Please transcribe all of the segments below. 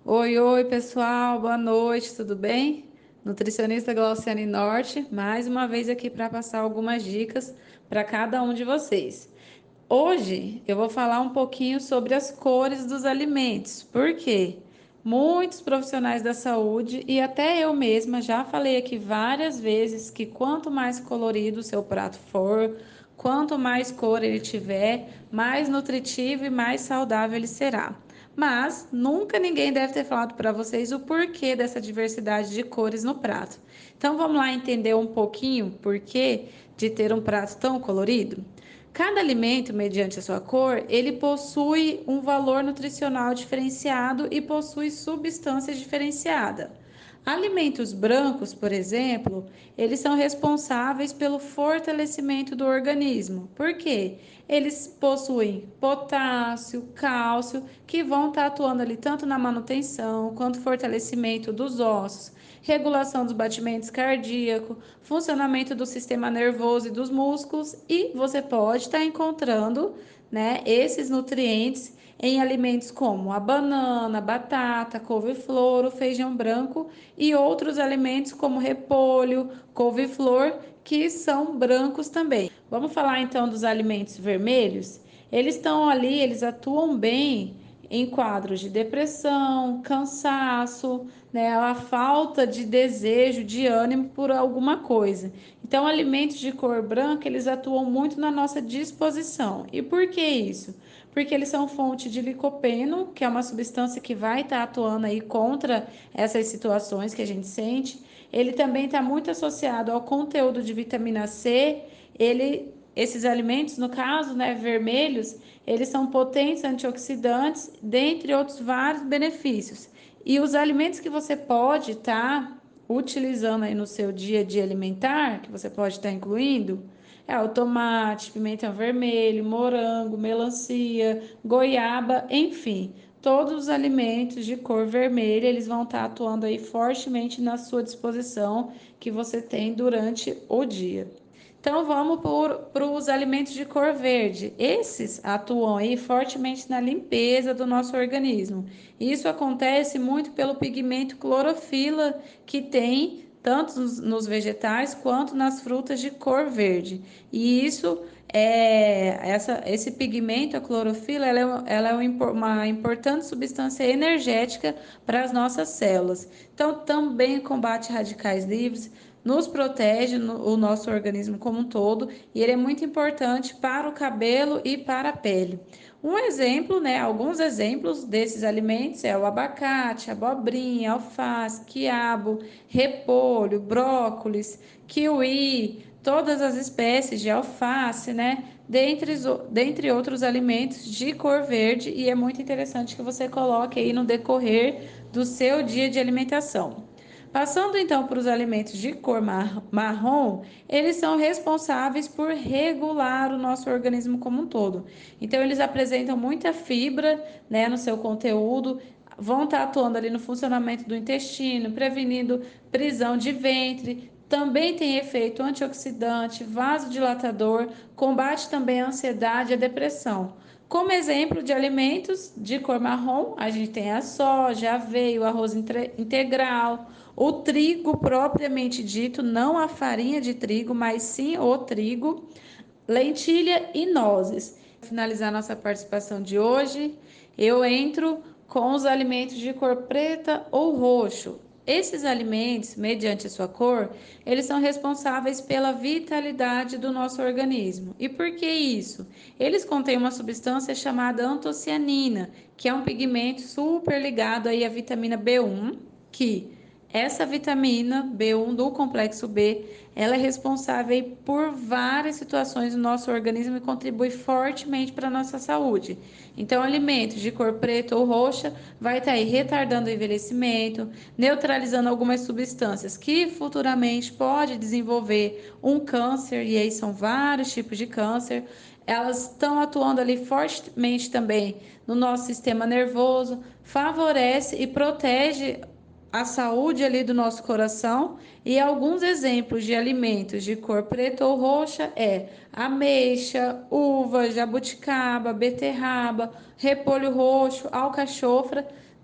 Oi, oi, pessoal, boa noite, tudo bem? Nutricionista Glauciane Norte, mais uma vez aqui para passar algumas dicas para cada um de vocês. Hoje eu vou falar um pouquinho sobre as cores dos alimentos, porque muitos profissionais da saúde e até eu mesma já falei aqui várias vezes que quanto mais colorido o seu prato for, quanto mais cor ele tiver, mais nutritivo e mais saudável ele será. Mas nunca ninguém deve ter falado para vocês o porquê dessa diversidade de cores no prato. Então vamos lá entender um pouquinho o porquê de ter um prato tão colorido? Cada alimento, mediante a sua cor, ele possui um valor nutricional diferenciado e possui substâncias diferenciadas. Alimentos brancos, por exemplo, eles são responsáveis pelo fortalecimento do organismo. Por quê? Eles possuem potássio, cálcio, que vão estar atuando ali tanto na manutenção quanto fortalecimento dos ossos, regulação dos batimentos cardíacos, funcionamento do sistema nervoso e dos músculos, e você pode estar encontrando, né, esses nutrientes em alimentos como a banana, batata, couve-flor, o feijão branco e outros alimentos como repolho, couve-flor, que são brancos também. Vamos falar então dos alimentos vermelhos? Eles estão ali, eles atuam bem em quadros de depressão, cansaço, né, a falta de desejo, de ânimo por alguma coisa. Então, alimentos de cor branca, eles atuam muito na nossa disposição. E por que isso? Porque eles são fonte de licopeno, que é uma substância que vai estar atuando aí contra essas situações que a gente sente. Ele também está muito associado ao conteúdo de vitamina C. Esses alimentos, no caso, né, vermelhos, eles são potentes antioxidantes, dentre outros vários benefícios. E os alimentos que você pode estar utilizando aí no seu dia a dia alimentar, que você pode estar incluindo, é o tomate, pimentão vermelho, morango, melancia, goiaba, enfim, todos os alimentos de cor vermelha, eles vão estar atuando aí fortemente na sua disposição que você tem durante o dia. Então vamos para os alimentos de cor verde. Esses atuam aí fortemente na limpeza do nosso organismo. Isso acontece muito pelo pigmento clorofila que tem tanto nos vegetais quanto nas frutas de cor verde. E isso esse pigmento, a clorofila, ela é uma importante substância energética para as nossas células. Então também combate radicais livres, nos protege o nosso organismo como um todo e ele é muito importante para o cabelo e para a pele. Um exemplo, né, alguns exemplos desses alimentos é o abacate, abobrinha, alface, quiabo, repolho, brócolis, kiwi, todas as espécies de alface, né, dentre outros alimentos de cor verde, e é muito interessante que você coloque aí no decorrer do seu dia de alimentação. Passando então para os alimentos de cor marrom, eles são responsáveis por regular o nosso organismo como um todo. Então, eles apresentam muita fibra, né, no seu conteúdo, vão estar atuando ali no funcionamento do intestino, prevenindo prisão de ventre. Também tem efeito antioxidante, vasodilatador, combate também a ansiedade e a depressão. Como exemplo de alimentos de cor marrom, a gente tem a soja, a aveia, o arroz integral, o trigo propriamente dito, não a farinha de trigo, mas sim o trigo, lentilha e nozes. Para finalizar nossa participação de hoje, eu entro com os alimentos de cor preta ou roxo. Esses alimentos, mediante a sua cor, eles são responsáveis pela vitalidade do nosso organismo. E por que isso? Eles contêm uma substância chamada antocianina, que é um pigmento super ligado aí à vitamina B1, que essa vitamina B1 do complexo B, ela é responsável por várias situações do nosso organismo e contribui fortemente para a nossa saúde. Então, alimentos de cor preta ou roxa vai estar aí retardando o envelhecimento, neutralizando algumas substâncias que futuramente pode desenvolver um câncer, e aí são vários tipos de câncer. Elas estão atuando ali fortemente também no nosso sistema nervoso, favorece e protege a saúde ali do nosso coração. E alguns exemplos de alimentos de cor preta ou roxa é ameixa, uva, jabuticaba, beterraba, repolho roxo, alcachofra,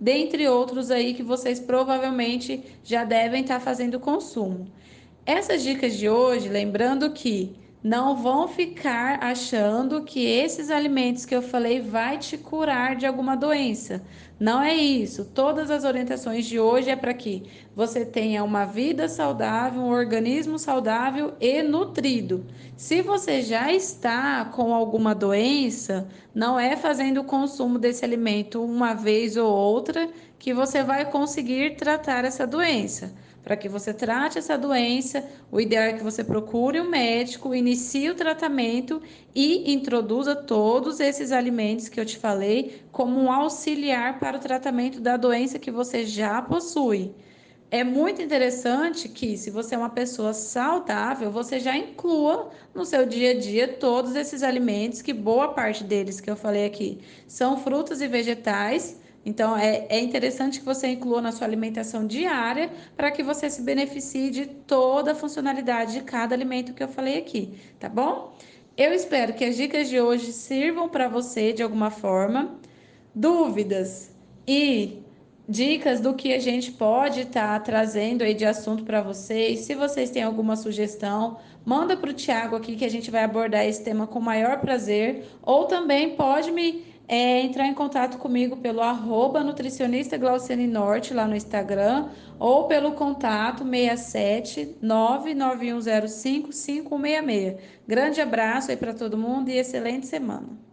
dentre outros aí que vocês provavelmente já devem estar fazendo consumo. Essas dicas de hoje, lembrando que não vão ficar achando que esses alimentos que eu falei vai te curar de alguma doença. Não é isso. Todas as orientações de hoje é para que você tenha uma vida saudável, um organismo saudável e nutrido. Se você já está com alguma doença, não é fazendo o consumo desse alimento uma vez ou outra que você vai conseguir tratar essa doença. Para que você trate essa doença, o ideal é que você procure um médico, inicie o tratamento e introduza todos esses alimentos que eu te falei como um auxiliar para o tratamento da doença que você já possui. É muito interessante que, se você é uma pessoa saudável, você já inclua no seu dia a dia todos esses alimentos, que boa parte deles que eu falei aqui são frutas e vegetais. Então, é interessante que você inclua na sua alimentação diária para que você se beneficie de toda a funcionalidade de cada alimento que eu falei aqui, tá bom? Eu espero que as dicas de hoje sirvam para você de alguma forma. Dúvidas e dicas do que a gente pode estar trazendo aí de assunto para vocês. Se vocês têm alguma sugestão, manda para o Thiago aqui que a gente vai abordar esse tema com o maior prazer. Ou também pode entrar em contato comigo pelo nutricionista Glauciane Norte lá no Instagram, ou pelo contato 67 99105 5166. Grande abraço aí para todo mundo e excelente semana.